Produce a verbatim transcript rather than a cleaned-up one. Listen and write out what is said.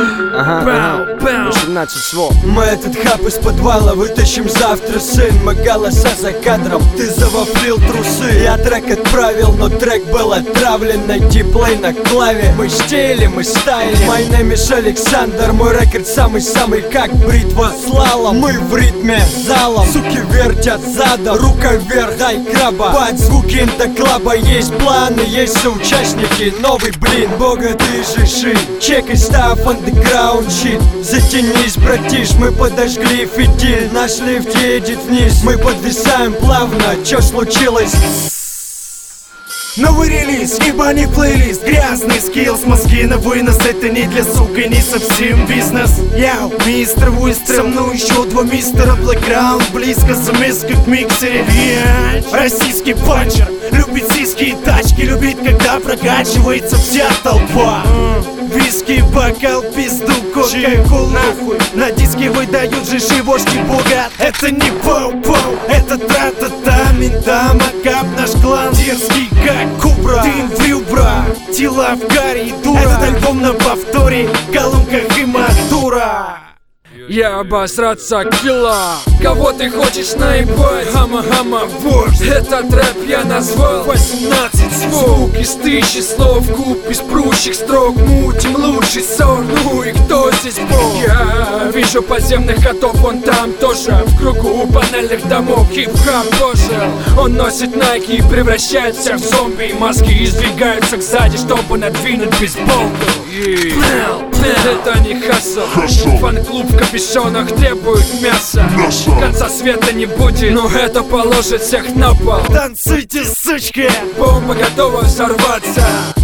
Ага, ага, восемнадцать слов. Мы этот хаб из подвала вытащим завтра, сын. Мы голоса за кадром, ты завафлил трусы. Я трек отправил, но трек был отравлен. Найди плей на клаве. Мы штили, мы стайли. My name is Александр. Мой рекорд самый-самый как бритва слалом. Мы в ритме залом. Суки вертят задом. Рука вверх, дай краба. Под звуки интоклаба. Есть планы, есть соучастники. Новый блин, бога ты же шин. Чекай став, андеграунд щит. Затянись, братиш, мы подожгли фитиль. Наш лифт едет вниз. Мы подвисаем плавно. Чё случилось? Новый релиз, ебаный плейлист. Грязный скиллс, мозги на вынос. Это не для сука, не совсем бизнес. Яу, мистер Уистер. Со мной еще два мистера. Блэкграунд близко, смс как в миксере. Вьяч, российский панчер. Любит сиськи и тачки. Любит, когда прокачивается вся толпа. Виски, бокал, пизду, кока-колу. Нахуй на диске выдают же живошки бога. Это не пау-пау, это тра-та-та. Мента, макап, наш клан дерзкий как кубра. Ты инфрю, бра, тела в гаре и дура. Этот альбом на повторе, колонка химатура. Я обосраться килла. Кого ты хочешь наебать? Хама-хама вождь. Этот рэп я назвал восемнадцать звук. Из тысячи слов, куб из прущих строк. Мутим лучший сон. Ну и кто здесь бог? Я вижу подземных котов, вон там тоже. В кругу панельных домов хип-хап пожил. Он носит найки и превращается в зомби. Маски издвигаются сзади, чтобы надвинуть бейсболку. Это не хасл. Фан-клуб в капюшонах требует мяса. Конца света не будет, но это положит всех на пол. Танцуйте, сучки! Бомба готова взорваться.